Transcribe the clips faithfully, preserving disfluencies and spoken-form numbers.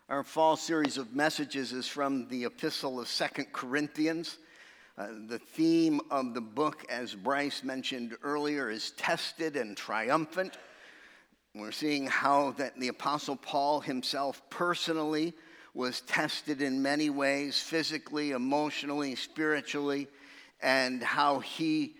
Our fall series of messages is from the epistle of Second Corinthians. Uh, the theme of the book, as Bryce mentioned earlier, is tested and triumphant. We're seeing how that the Apostle Paul himself personally was tested in many ways, physically, emotionally, spiritually, and how he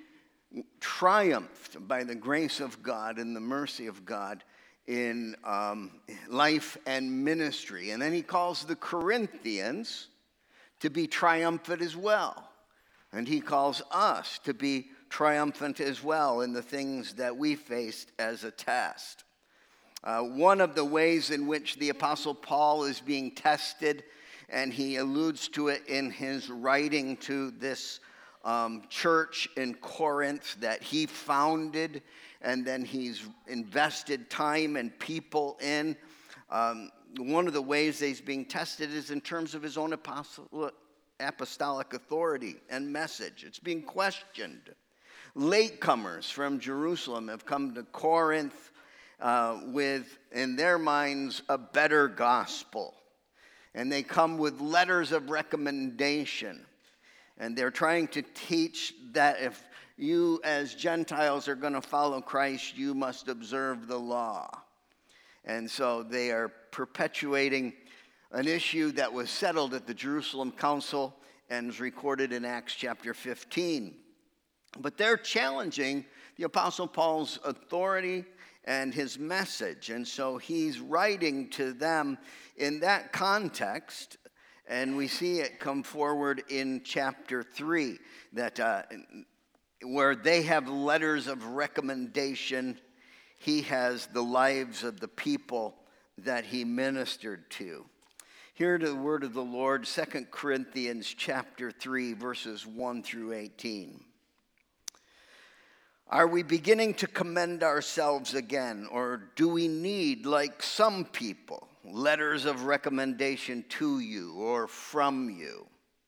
triumphed by the grace of God and the mercy of God in um, life and ministry. And then he calls the Corinthians to be triumphant as well. And he calls us to be triumphant as well in the things that we faced as a test. Uh, one of the ways in which the Apostle Paul is being tested, and he alludes to it in his writing to this um, church in Corinth that he founded, and then he's invested time and people in. Um, one of the ways that he's being tested is in terms of his own apostle, apostolic authority and message. It's being questioned. Latecomers from Jerusalem have come to Corinth uh, with, in their minds, a better gospel. And they come with letters of recommendation. And they're trying to teach that if you as Gentiles are going to follow Christ, you must observe the law. And so they are perpetuating an issue that was settled at the Jerusalem Council and is recorded in Acts chapter fifteen. But they're challenging the Apostle Paul's authority and his message. And so he's writing to them in that context. And we see it come forward in chapter three, that uh, where they have letters of recommendation, he has the lives of the people that he ministered to. Hear the word of the Lord, Second Corinthians chapter three, verses one through eighteen. Are we beginning to commend ourselves again, or do we need, like some people, letters of recommendation to you or from you?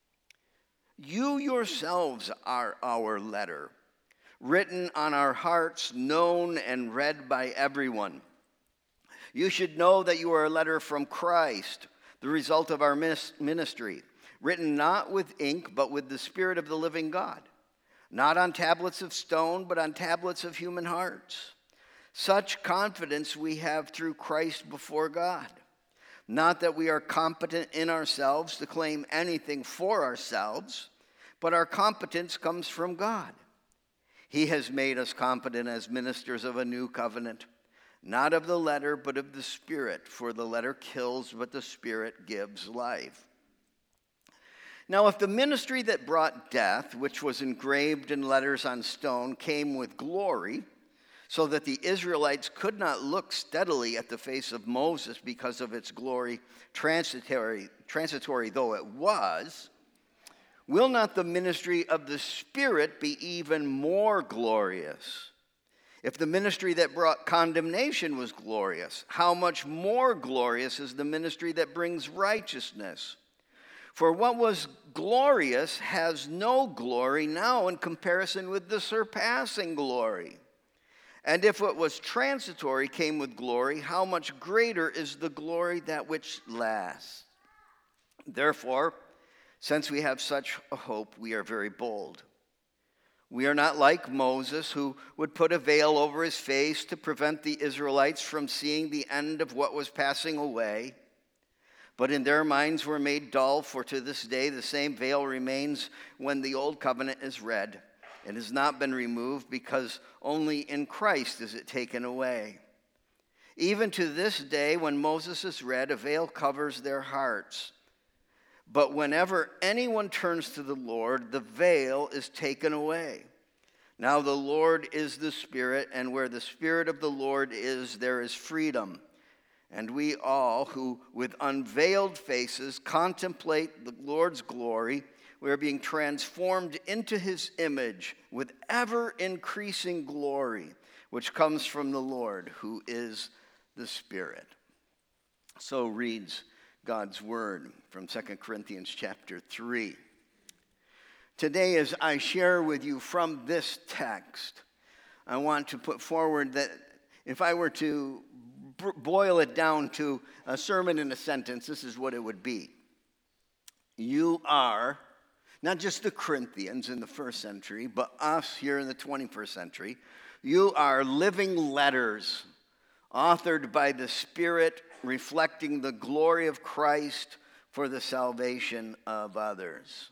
You yourselves are our letter, written on our hearts, known and read by everyone. You should know that you are a letter from Christ, the result of our ministry, written not with ink, but with the Spirit of the living God, not on tablets of stone, but on tablets of human hearts. Such confidence we have through Christ before God. Not that we are competent in ourselves to claim anything for ourselves, but our competence comes from God. He has made us competent as ministers of a new covenant, not of the letter, but of the Spirit. For the letter kills, but the Spirit gives life. Now, if the ministry that brought death, which was engraved in letters on stone, came with glory, so that the Israelites could not look steadily at the face of Moses because of its glory, transitory, transitory though it was, will not the ministry of the Spirit be even more glorious? If the ministry that brought condemnation was glorious, how much more glorious is the ministry that brings righteousness? For what was glorious has no glory now in comparison with the surpassing glory. And if what was transitory came with glory, how much greater is the glory that which lasts? Therefore, since we have such a hope, we are very bold. We are not like Moses, who would put a veil over his face to prevent the Israelites from seeing the end of what was passing away. But in their minds were made dull, for to this day the same veil remains when the old covenant is read. It has not been removed, because only in Christ is it taken away. Even to this day, when Moses is read, a veil covers their hearts. But whenever anyone turns to the Lord, the veil is taken away. Now the Lord is the Spirit, and where the Spirit of the Lord is, there is freedom. And we all who with unveiled faces contemplate the Lord's glory, we are being transformed into his image with ever-increasing glory, which comes from the Lord, who is the Spirit. So reads God's word from Second Corinthians chapter three. Today, as I share with you from this text, I want to put forward that if I were to boil it down to a sermon in a sentence, this is what it would be. You are, not just the Corinthians in the first century, but us here in the twenty-first century, you are living letters authored by the Spirit, reflecting the glory of Christ for the salvation of others.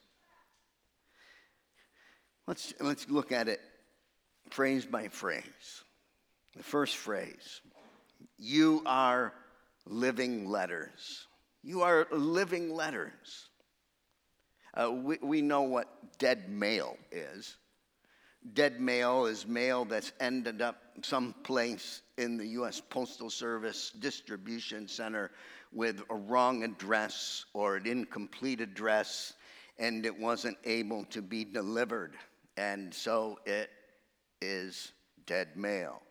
Let's, let's look at it phrase by phrase. The first phrase, you are living letters. You are living letters. Uh, we, we know what dead mail is. Dead mail is mail that's ended up someplace in the U S Postal Service distribution center with a wrong address or an incomplete address, and it wasn't able to be delivered. And so it is dead mail.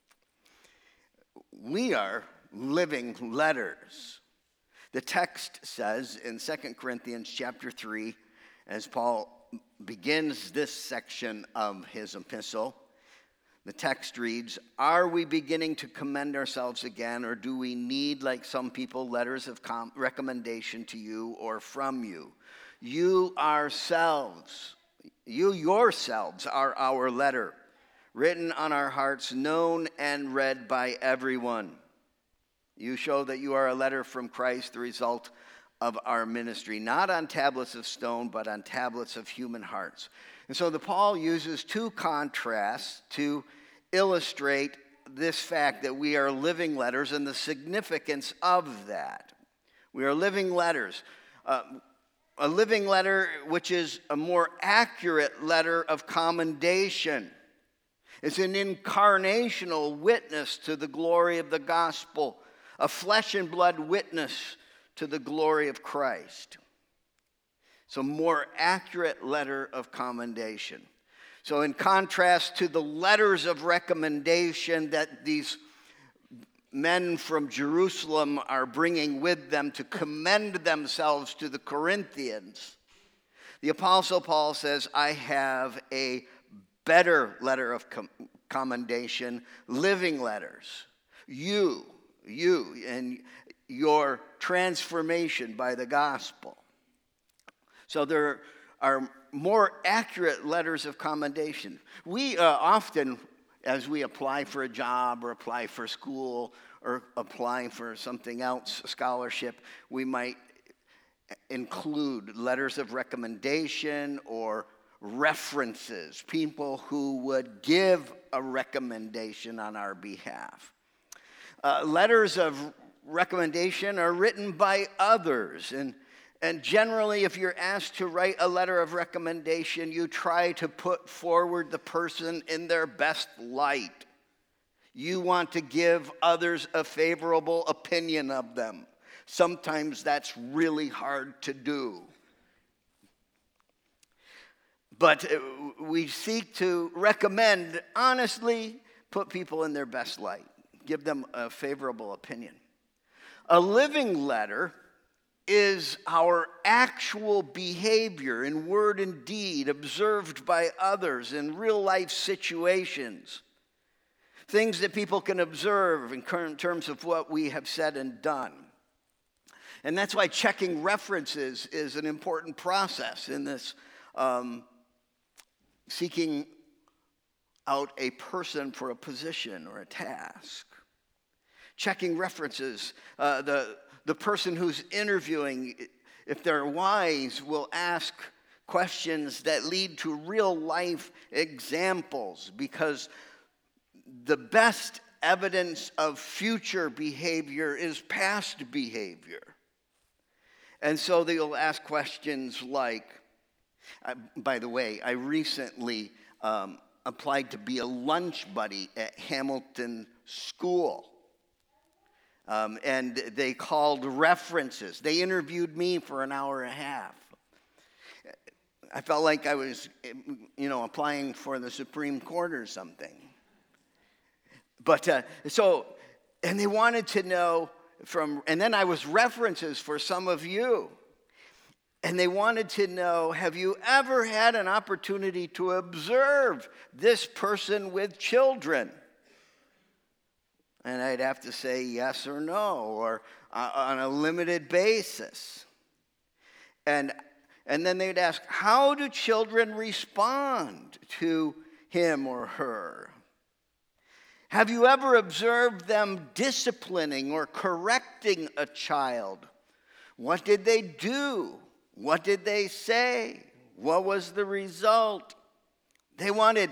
We are living letters. The text says in Second Corinthians chapter three, as Paul begins this section of his epistle, the text reads, are we beginning to commend ourselves again, or do we need, like some people, letters of com- recommendation to you or from you? You ourselves, you yourselves are our letter, written on our hearts, known and read by everyone. You show that you are a letter from Christ, the result of our ministry, not on tablets of stone, but on tablets of human hearts. And so the Paul uses two contrasts to illustrate this fact that we are living letters and the significance of that. We are living letters. Uh, a living letter which is a more accurate letter of commendation. It's an incarnational witness to the glory of the gospel, a flesh and blood witness to the glory of Christ. It's a more accurate letter of commendation. So in contrast to the letters of recommendation that these men from Jerusalem are bringing with them to commend themselves to the Corinthians, the Apostle Paul says, I have a better letter of com- commendation, living letters. You, you, and your transformation by the gospel. So there are more accurate letters of commendation. We uh, often, as we apply for a job or apply for school or apply for something else, a scholarship, we might include letters of recommendation or references, people who would give a recommendation on our behalf. Uh, letters of recommendation are written by others, and And generally, if you're asked to write a letter of recommendation, you try to put forward the person in their best light. You want to give others a favorable opinion of them. Sometimes that's really hard to do. But we seek to recommend, honestly, put people in their best light. Give them a favorable opinion. A living letter is our actual behavior in word and deed observed by others in real life situations. Things that people can observe in terms of what we have said and done. And that's why checking references is an important process in this um, seeking out a person for a position or a task. Checking references, uh, the The person who's interviewing, if they're wise, will ask questions that lead to real life examples, because the best evidence of future behavior is past behavior. And so they'll ask questions like, uh, by the way, I recently um, applied to be a lunch buddy at Hamilton School. Um, and they called references. They interviewed me for an hour and a half. I felt like I was, you know, applying for the Supreme Court or something. But uh, so, and they wanted to know from, and then I was references for some of you. And they wanted to know, have you ever had an opportunity to observe this person with children? And I'd have to say yes or no, or uh, on a limited basis. And, and then they'd ask, how do children respond to him or her? Have you ever observed them disciplining or correcting a child? What did they do? What did they say? What was the result? They wanted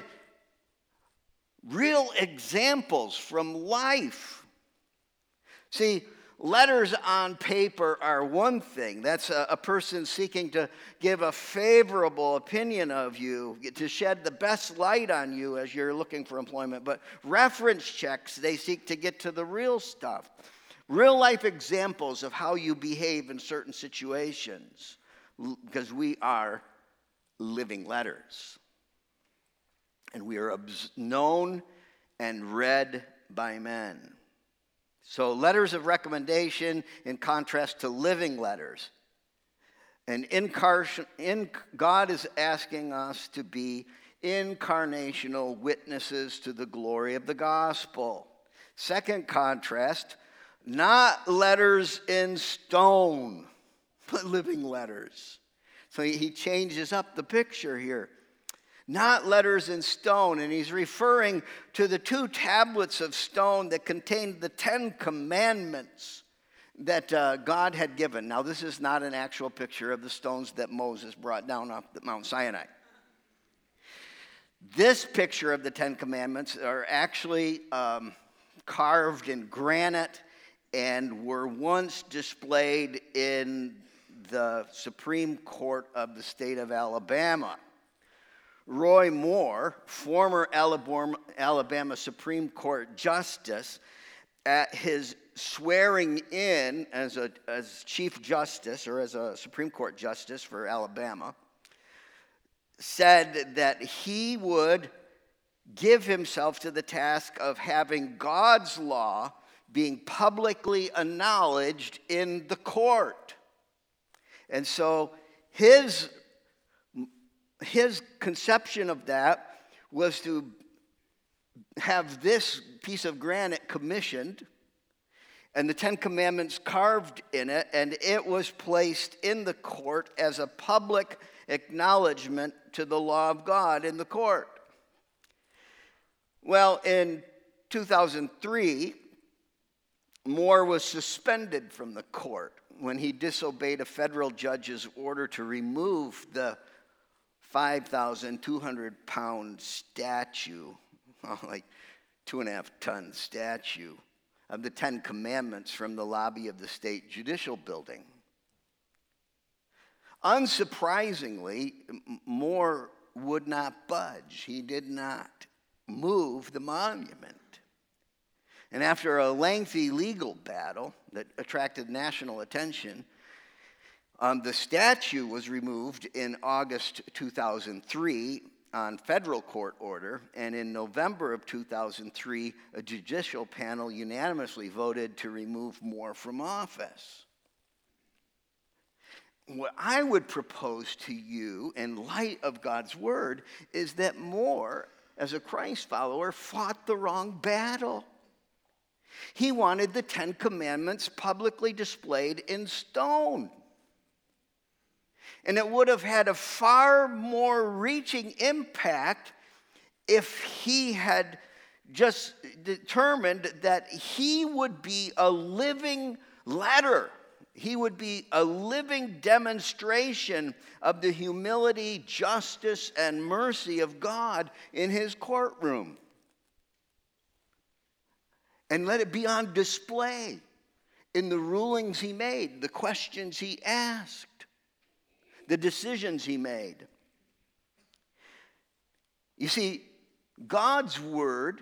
real examples from life. See, letters on paper are one thing. That's a, a person seeking to give a favorable opinion of you, to shed the best light on you as you're looking for employment. But reference checks, they seek to get to the real stuff. Real life examples of how you behave in certain situations, because we are living letters. And we are known and read by men. So letters of recommendation in contrast to living letters. And incarnation, in, God is asking us to be incarnational witnesses to the glory of the gospel. Second contrast, not letters in stone, but living letters. So he changes up the picture here. Not letters in stone, and he's referring to the two tablets of stone that contained the Ten Commandments that uh, God had given. Now, this is not an actual picture of the stones that Moses brought down off Mount Sinai. This picture of the Ten Commandments are actually um, carved in granite and were once displayed in the Supreme Court of the state of Alabama. Roy Moore, former Alabama, Alabama Supreme Court Justice, at his swearing in as a as Chief Justice or as a Supreme Court Justice for Alabama, said that he would give himself to the task of having God's law being publicly acknowledged in the court. And so his His conception of that was to have this piece of granite commissioned and the Ten Commandments carved in it, and it was placed in the court as a public acknowledgement to the law of God in the court. Well, in two thousand three, Moore was suspended from the court when he disobeyed a federal judge's order to remove the five thousand two hundred pound statue, like two and a half ton statue of the Ten Commandments from the lobby of the state judicial building. Unsurprisingly, Moore would not budge. He did not move the monument. And after a lengthy legal battle that attracted national attention, Um, the statue was removed in August two thousand three on federal court order, and in November of two thousand three, a judicial panel unanimously voted to remove Moore from office. What I would propose to you in light of God's word is that Moore, as a Christ follower, fought the wrong battle. He wanted the Ten Commandments publicly displayed in stone. And it would have had a far more reaching impact if he had just determined that he would be a living letter. He would be a living demonstration of the humility, justice, and mercy of God in his courtroom. And let it be on display in the rulings he made, the questions he asked, the decisions he made. You see, God's word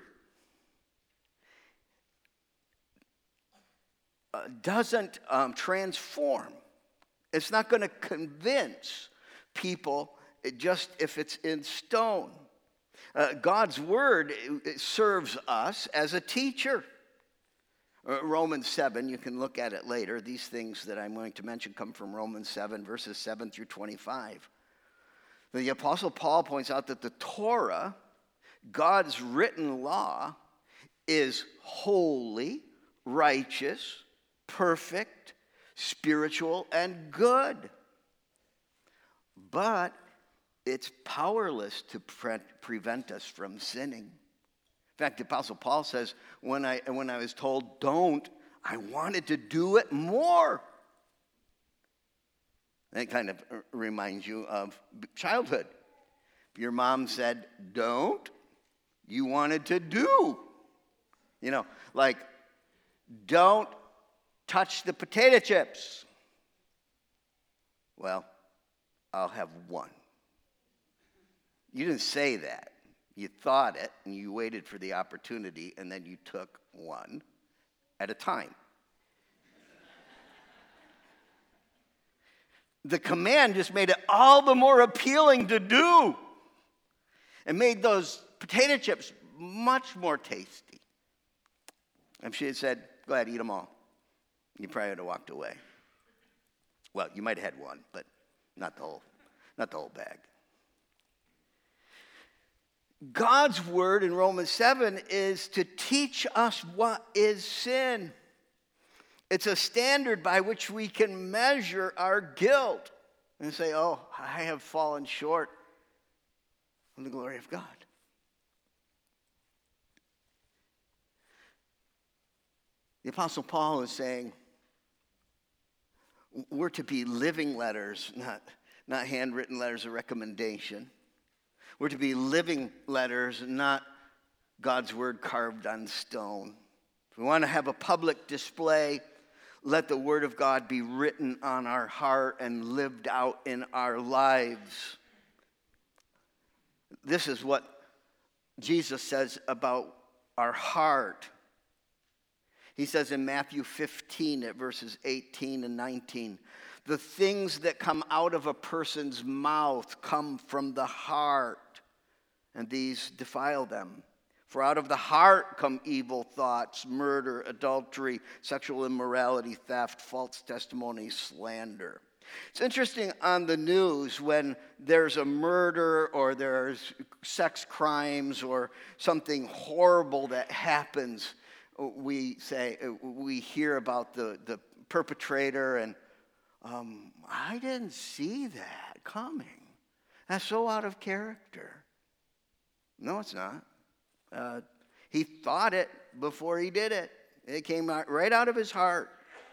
uh, doesn't um, transform. It's not going to convince people just if it's in stone. Uh, God's word it serves us as a teacher. Uh, Romans seven, you can look at it later. These things that I'm going to mention come from Romans seven, verses seven through twenty-five. The Apostle Paul points out that the Torah, God's written law, is holy, righteous, perfect, spiritual, and good. But it's powerless to pre- prevent us from sinning. In fact, the Apostle Paul says, when I, when I was told don't, I wanted to do it more. That kind of reminds you of childhood. If your mom said don't, you wanted to do. You know, like, don't touch the potato chips. Well, I'll have one. You didn't say that. You thought it, and you waited for the opportunity, and then you took one at a time. The command just made it all the more appealing to do. It made those potato chips much more tasty. If she had said, go ahead, eat them all, you probably would have walked away. Well, you might have had one, but not the whole, not the whole bag. God's word in Romans seven is to teach us what is sin. It's a standard by which we can measure our guilt and say, oh, I have fallen short of the glory of God. The Apostle Paul is saying we're to be living letters, not, not handwritten letters of recommendation. We're to be living letters, not God's word carved on stone. If we want to have a public display, let the word of God be written on our heart and lived out in our lives. This is what Jesus says about our heart. He says in Matthew fifteen at verses eighteen and nineteen, the things that come out of a person's mouth come from the heart, and these defile them. For out of the heart come evil thoughts, murder, adultery, sexual immorality, theft, false testimony, slander. It's interesting on the news when there's a murder or there's sex crimes or something horrible that happens, we say, we hear about the, the perpetrator and um, I didn't see that coming. That's so out of character. No, it's not. Uh, he thought it before he did it. It came out right out of his heart.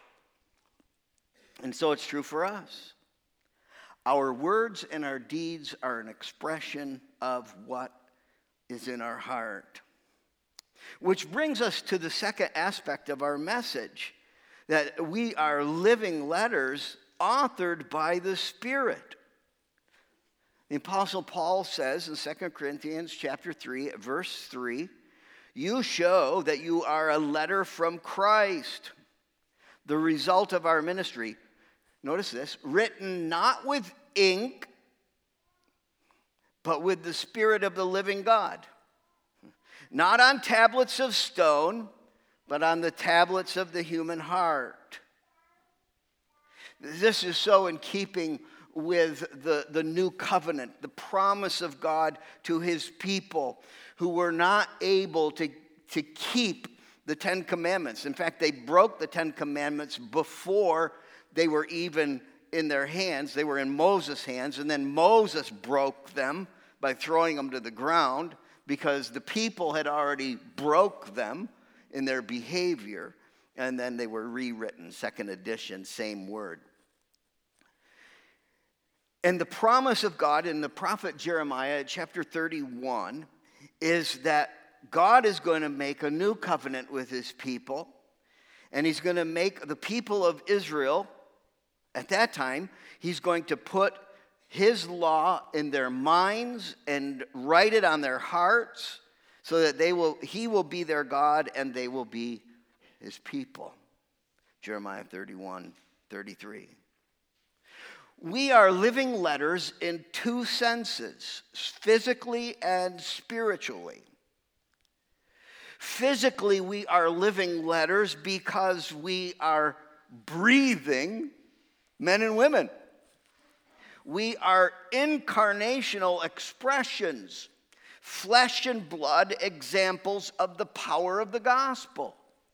And so it's true for us. Our words and our deeds are an expression of what is in our heart. Which brings us to the second aspect of our message, that we are living letters authored by the Spirit. The Apostle Paul says in Second Corinthians chapter three, verse three, you show that you are a letter from Christ, the result of our ministry. Notice this, written not with ink, but with the Spirit of the living God. Not on tablets of stone, but on the tablets of the human heart. This is so in keeping with the, the new covenant, the promise of God to his people who were not able to, to keep the Ten Commandments. In fact, they broke the Ten Commandments before they were even in their hands. They were in Moses' hands, and then Moses broke them by throwing them to the ground because the people had already broke them in their behavior, and then they were rewritten, second edition, same word. And the promise of God in the prophet Jeremiah, chapter thirty-one, is that God is going to make a new covenant with his people, and he's going to make the people of Israel, at that time, he's going to put his law in their minds and write it on their hearts so that they will, he will be their God and they will be his people. Jeremiah thirty-one, thirty-three. We are living letters in two senses, physically and spiritually. Physically, we are living letters because we are breathing men and women. We are incarnational expressions, flesh and blood examples of the power of the gospel.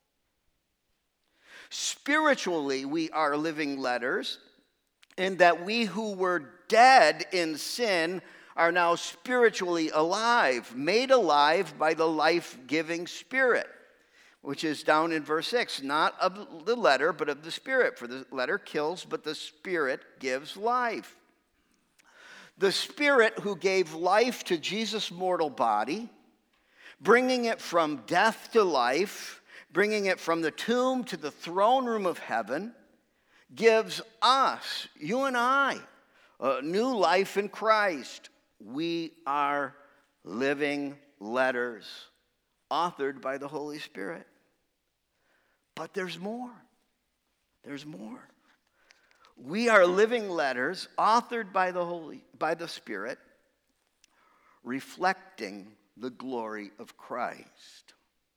Spiritually, we are living letters, in that we who were dead in sin are now spiritually alive, made alive by the life-giving Spirit, which is down in verse six, not of the letter, but of the Spirit. For the letter kills, but the Spirit gives life. The Spirit who gave life to Jesus' mortal body, bringing it from death to life, bringing it from the tomb to the throne room of heaven, gives us, you and I, a new life in Christ. We are living letters authored by the Holy Spirit. But there's more. There's more. We are living letters authored by the Holy, by the Spirit, reflecting the glory of Christ.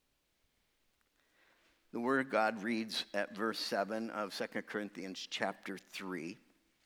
The Word of God reads at verse seven of Second Corinthians chapter three.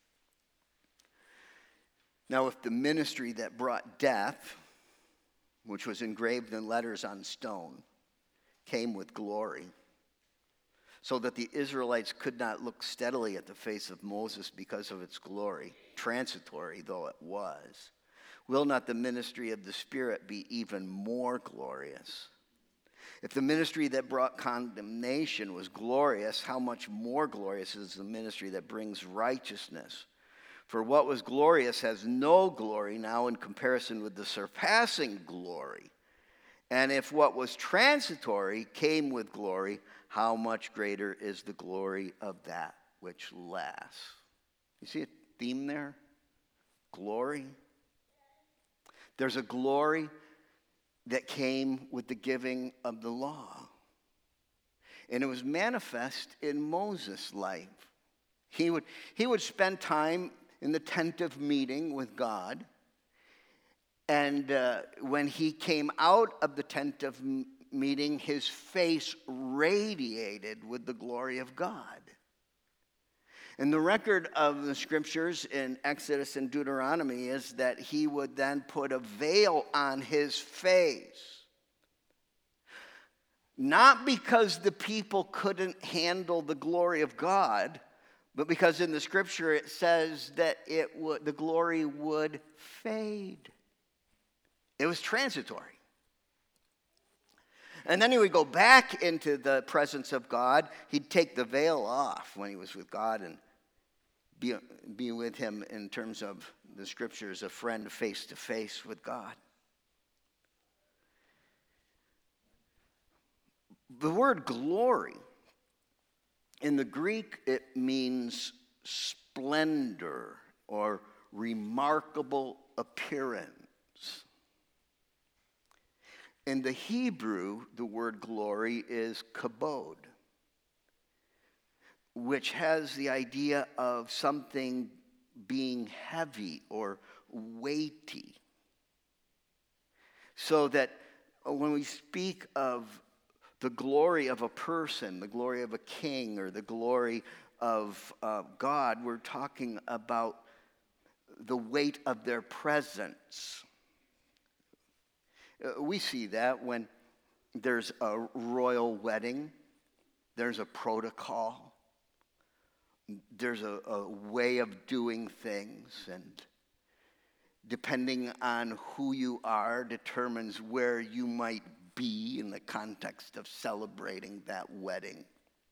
Now, if the ministry that brought death, which was engraved in letters on stone, came with glory, so that the Israelites could not look steadily at the face of Moses because of its glory, transitory though it was, will not the ministry of the Spirit be even more glorious? If the ministry that brought condemnation was glorious, how much more glorious is the ministry that brings righteousness? For what was glorious has no glory now in comparison with the surpassing glory. And if what was transitory came with glory, how much greater is the glory of that which lasts? You see a theme there? Glory. There's a glory that came with the giving of the law. And it was manifest in Moses' life. He would, he would spend time in the tent of meeting with God. And uh, when he came out of the tent of meeting, his face radiated with the glory of God. And the record of the scriptures in Exodus and Deuteronomy is that he would then put a veil on his face. Not because the people couldn't handle the glory of God, but because in the scripture it says that it would, the glory would fade. It was transitory. And then he would go back into the presence of God. He'd take the veil off when he was with God and be, be with him in terms of the scriptures, a friend face to face with God. The word glory, in the Greek, it means splendor or remarkable appearance. In the Hebrew, the word glory is kabod, which has the idea of something being heavy or weighty. So that when we speak of the glory of a person, the glory of a king, or the glory of uh, God, we're talking about the weight of their presence. Uh, we see that when there's a royal wedding, there's a protocol, there's a, a way of doing things, and depending on who you are determines where you might be in the context of celebrating that wedding.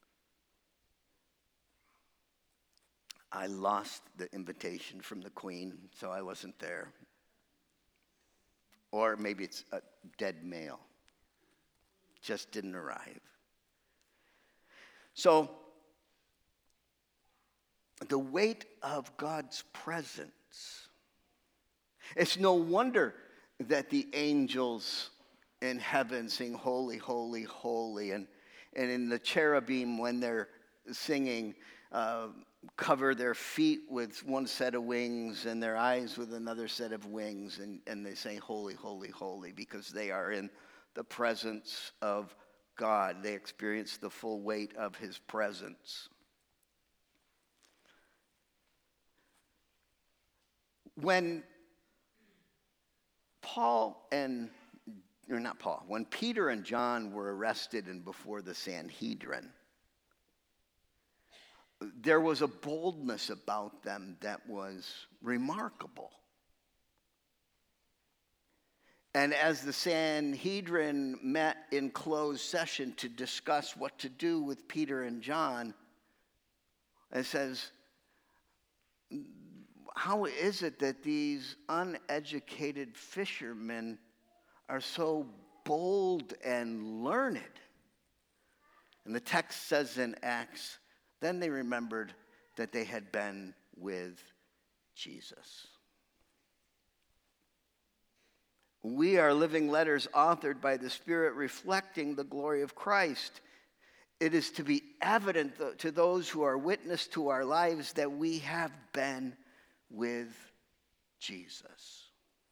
I lost the invitation from the Queen, so I wasn't there. Or maybe it's a dead mail. Just didn't arrive. So, the weight of God's presence. It's no wonder that the angels in heaven sing holy, holy, holy. And, and in the cherubim, when they're singing, uh, cover their feet with one set of wings and their eyes with another set of wings. And, and they say holy, holy, holy, because they are in the presence of God. They experience the full weight of his presence. When Paul and, or not Paul, when Peter and John were arrested and before the Sanhedrin, there was a boldness about them that was remarkable. And as the Sanhedrin met in closed session to discuss what to do with Peter and John, it says, how is it that these uneducated fishermen are so bold and learned? And the text says in Acts, then they remembered that they had been with Jesus. We are living letters authored by the Spirit reflecting the glory of Christ. It is to be evident to those who are witness to our lives that we have been with Jesus,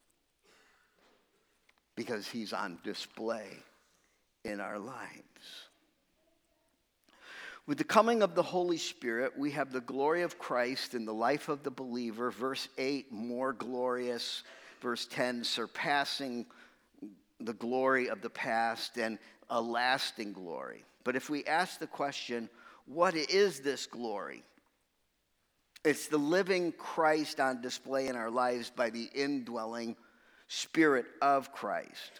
because he's on display in our lives. With the coming of the Holy Spirit, we have the glory of Christ in the life of the believer. Verse eight, more glorious. Verse ten, surpassing the glory of the past and a lasting glory. But if we ask the question, what is this glory? It's the living Christ on display in our lives by the indwelling Spirit of Christ.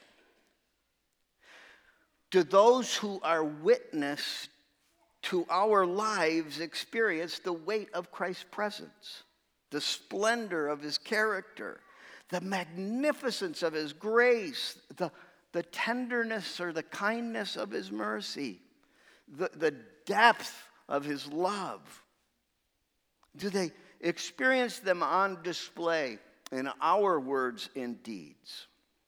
Do those who are witness to our lives experience the weight of Christ's presence, the splendor of his character, the magnificence of his grace, the, the tenderness or the kindness of his mercy, the, the depth of his love? Do they experience them on display in our words and deeds?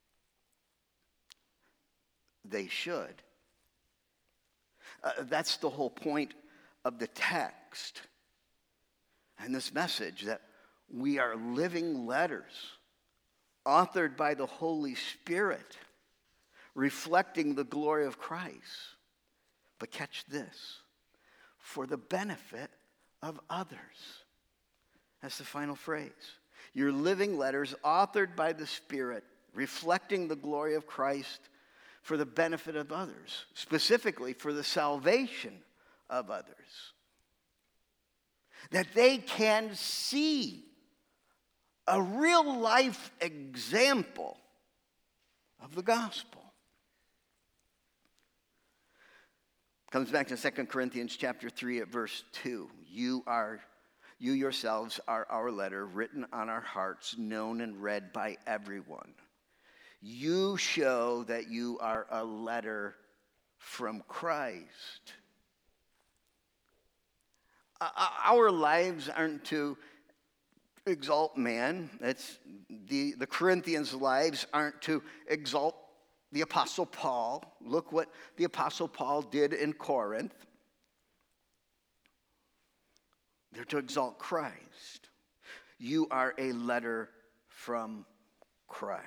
They should. Uh, that's the whole point of the text and this message, that we are living letters authored by the Holy Spirit, reflecting the glory of Christ. But catch this, for the benefit of others. That's the final phrase. You're living letters authored by the Spirit, reflecting the glory of Christ for the benefit of others, specifically for the salvation of others. That they can see a real life example of the gospel. Comes back to Second Corinthians chapter three at verse two. You are, you yourselves are our letter, written on our hearts, known and read by everyone. You show that you are a letter from Christ. Our lives aren't to exalt man. It's the, the Corinthians' lives aren't to exalt the Apostle Paul. Look what the Apostle Paul did in Corinth. They're to exalt Christ. You are a letter from Christ.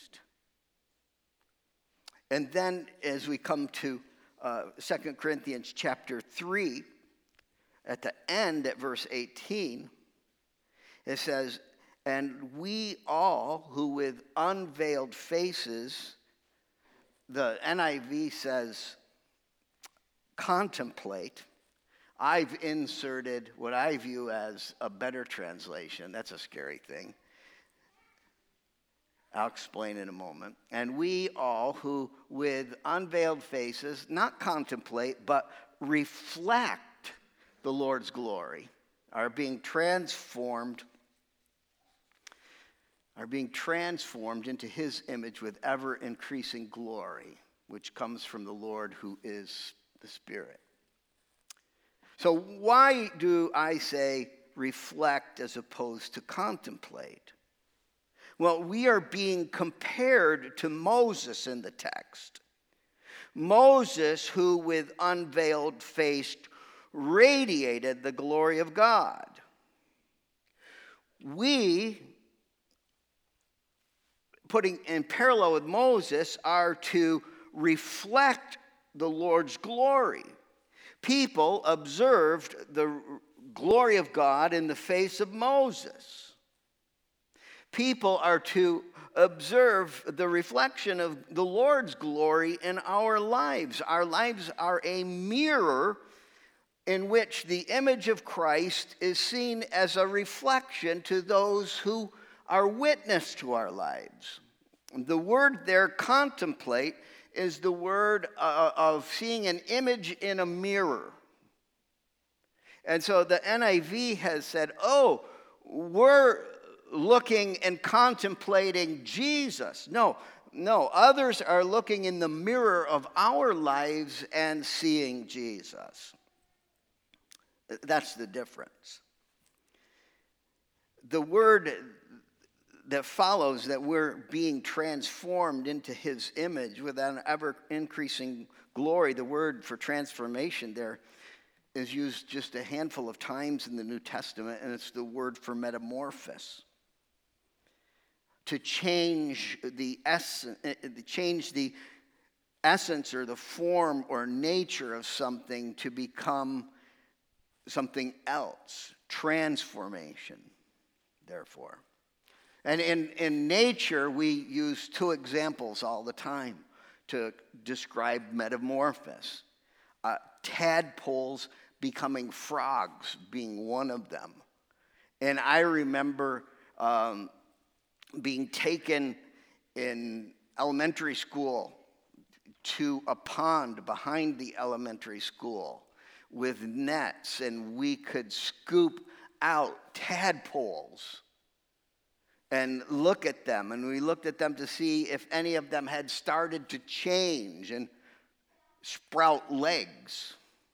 And then as we come to uh, Second Corinthians chapter three, at the end at verse eighteen, it says, and we all who with unveiled faces, the N I V says contemplate. I've inserted what I view as a better translation. That's a scary thing. I'll explain in a moment. And we all who with unveiled faces, not contemplate, but reflect the Lord's glory, are being transformed, are being transformed into his image with ever-increasing glory, which comes from the Lord who is the Spirit. So why do I say reflect as opposed to contemplate? Well, we are being compared to Moses in the text. Moses, who with unveiled face radiated the glory of God. We, putting in parallel with Moses, are to reflect the Lord's glory. People observed the glory of God in the face of Moses. People are to observe the reflection of the Lord's glory in our lives. Our lives are a mirror in which the image of Christ is seen as a reflection to those who are witness to our lives. The word there, contemplate, is the word uh, of seeing an image in a mirror. And so the N I V has said, oh, we're looking and contemplating Jesus. No, no, others are looking in the mirror of our lives and seeing Jesus. That's the difference. The word that follows, that we're being transformed into his image with an ever-increasing glory, the word for transformation there is used just a handful of times in the New Testament, and it's the word for metamorphosis. To change the essence, change the essence or the form or nature of something to become something else. Transformation, therefore. And in, in nature, we use two examples all the time to describe metamorphosis. Uh, tadpoles becoming frogs being one of them. And I remember um, being taken in elementary school to a pond behind the elementary school with nets, and we could scoop out tadpoles and look at them. And we looked at them to see if any of them had started to change and sprout legs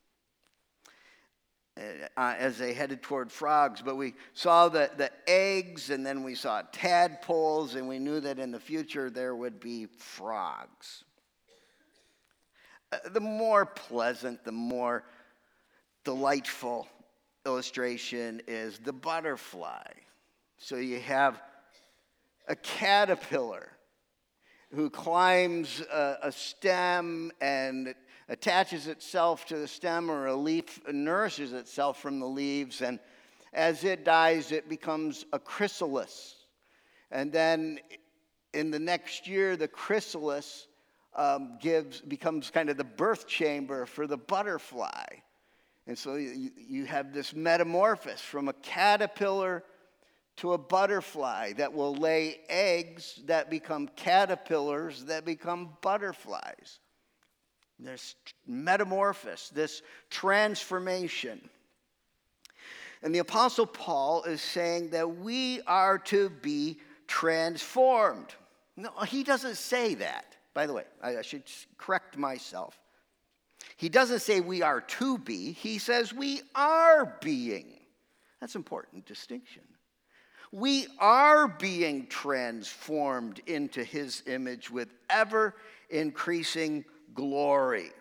uh, as they headed toward frogs. But we saw the, the eggs, and then we saw tadpoles, and we knew that in the future there would be frogs. Uh, the more pleasant, the more delightful illustration is the butterfly. So you have a caterpillar who climbs a, a stem and attaches itself to the stem, or a leaf nourishes itself from the leaves, and as it dies, it becomes a chrysalis. And then in the next year, the chrysalis um, gives becomes kind of the birth chamber for the butterfly. And so you, you have this metamorphosis from a caterpillar to a butterfly that will lay eggs that become caterpillars that become butterflies. There's metamorphosis, this transformation. And the Apostle Paul is saying that we are to be transformed. No, he doesn't say that. By the way, I, I should correct myself. He doesn't say we are to be. He says we are being. That's an important distinction. We are being transformed into his image with ever-increasing glory.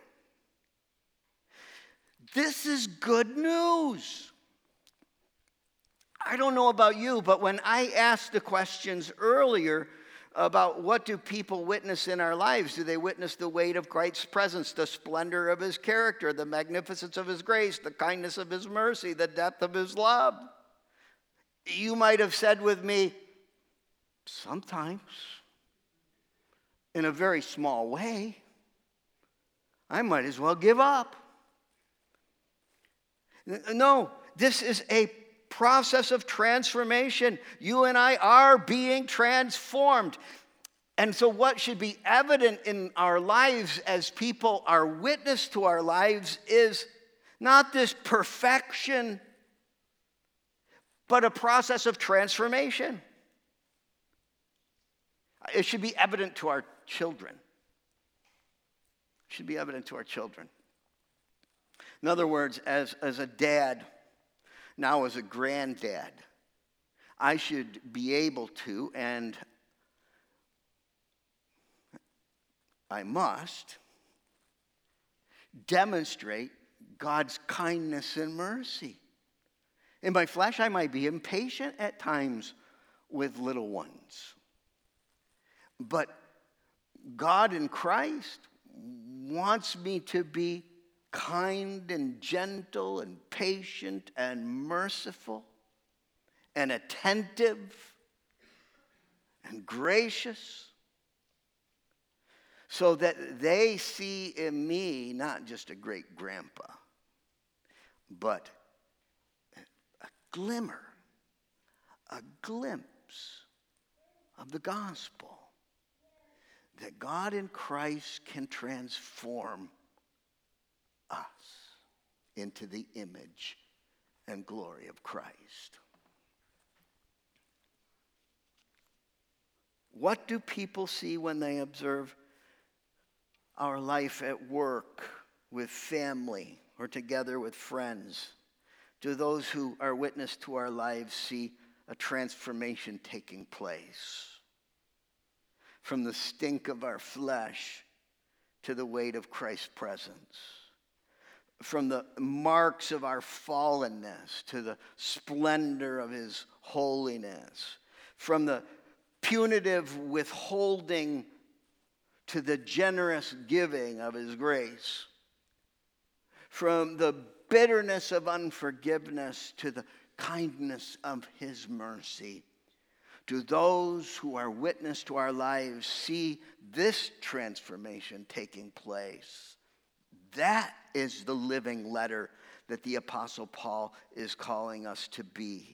This is good news. I don't know about you, but when I asked the questions earlier about what do people witness in our lives, do they witness the weight of Christ's presence, the splendor of his character, the magnificence of his grace, the kindness of his mercy, the depth of his love? You might have said with me, sometimes, in a very small way. I might as well give up. No, this is a process of transformation. You and I are being transformed. And so what should be evident in our lives as people are witness to our lives is not this perfection, but a process of transformation. It should be evident to our children. It should be evident to our children. In other words, as, as a dad, now as a granddad, I should be able to, and I must, demonstrate God's kindness and mercy. In my flesh, I might be impatient at times with little ones. But God in Christ wants me to be kind and gentle and patient and merciful and attentive and gracious, so that they see in me not just a great grandpa, but a glimmer, a glimpse of the gospel, that God in Christ can transform us into the image and glory of Christ. What do people see when they observe our life at work, with family, or together with friends? Do those who are witness to our lives see a transformation taking place? From the stink of our flesh to the weight of Christ's presence. From the marks of our fallenness to the splendor of his holiness. From the punitive withholding to the generous giving of his grace. From the bitterness of unforgiveness to the kindness of his mercy. Do those who are witness to our lives see this transformation taking place? That is the living letter that the Apostle Paul is calling us to be.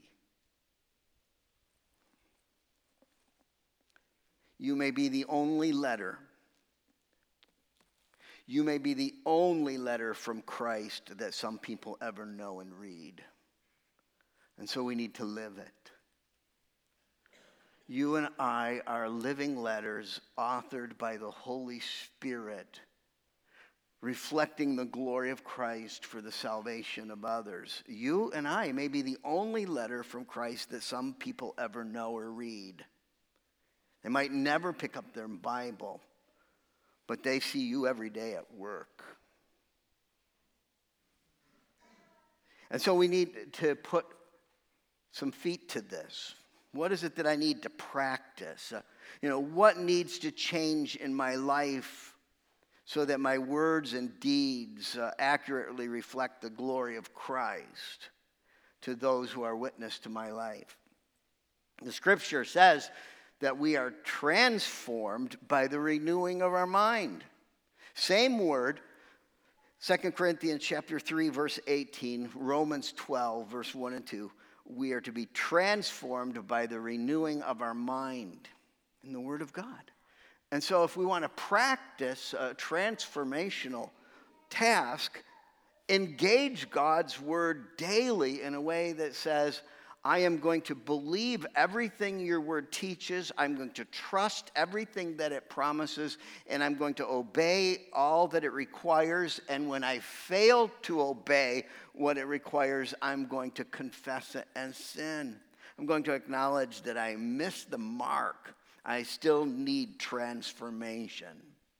You may be the only letter. You may be the only letter from Christ that some people ever know and read. And so we need to live it. You and I are living letters authored by the Holy Spirit, reflecting the glory of Christ for the salvation of others. You and I may be the only letter from Christ that some people ever know or read. They might never pick up their Bible, but they see you every day at work. And so we need to put some feet to this. What is it that I need to practice? Uh, you know, what needs to change in my life so that my words and deeds uh, accurately reflect the glory of Christ to those who are witness to my life? The scripture says that we are transformed by the renewing of our mind. Same word, Second Corinthians chapter three, verse eighteen, Romans twelve, verse one and two. We are to be transformed by the renewing of our mind in the Word of God. And so if we want to practice a transformational task, engage God's Word daily in a way that says, I am going to believe everything your word teaches. I'm going to trust everything that it promises. And I'm going to obey all that it requires. And when I fail to obey what it requires, I'm going to confess it and sin. I'm going to acknowledge that I missed the mark. I still need transformation.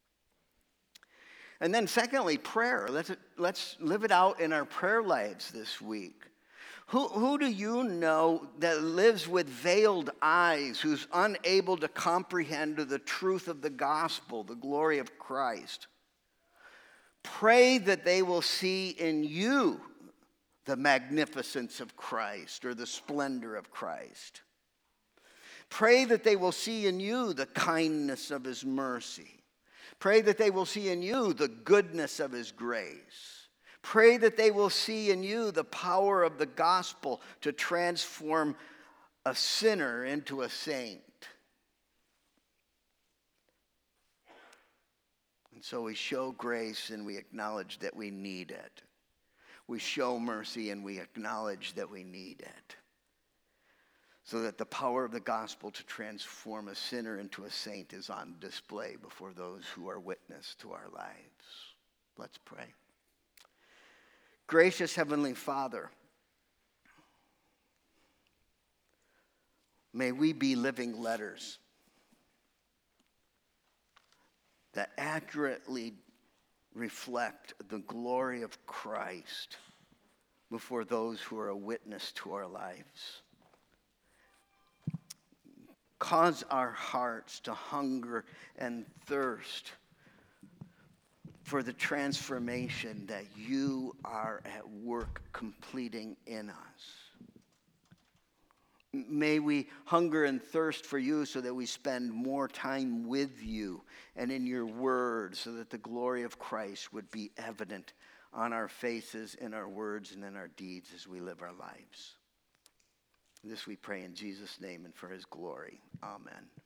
And then secondly, prayer. Let's, let's live it out in our prayer lives this week. Who, who do you know that lives with veiled eyes, who's unable to comprehend the truth of the gospel, the glory of Christ? Pray that they will see in you the magnificence of Christ or the splendor of Christ. Pray that they will see in you the kindness of his mercy. Pray that they will see in you the goodness of his grace. Pray that they will see in you the power of the gospel to transform a sinner into a saint. And so we show grace and we acknowledge that we need it. We show mercy and we acknowledge that we need it. So that the power of the gospel to transform a sinner into a saint is on display before those who are witness to our lives. Let's pray. Gracious Heavenly Father, may we be living letters that accurately reflect the glory of Christ before those who are a witness to our lives. Cause our hearts to hunger and thirst for the transformation that you are at work completing in us. May we hunger and thirst for you so that we spend more time with you and in your word, so that the glory of Christ would be evident on our faces, in our words, and in our deeds as we live our lives. This we pray in Jesus' name and for his glory. Amen.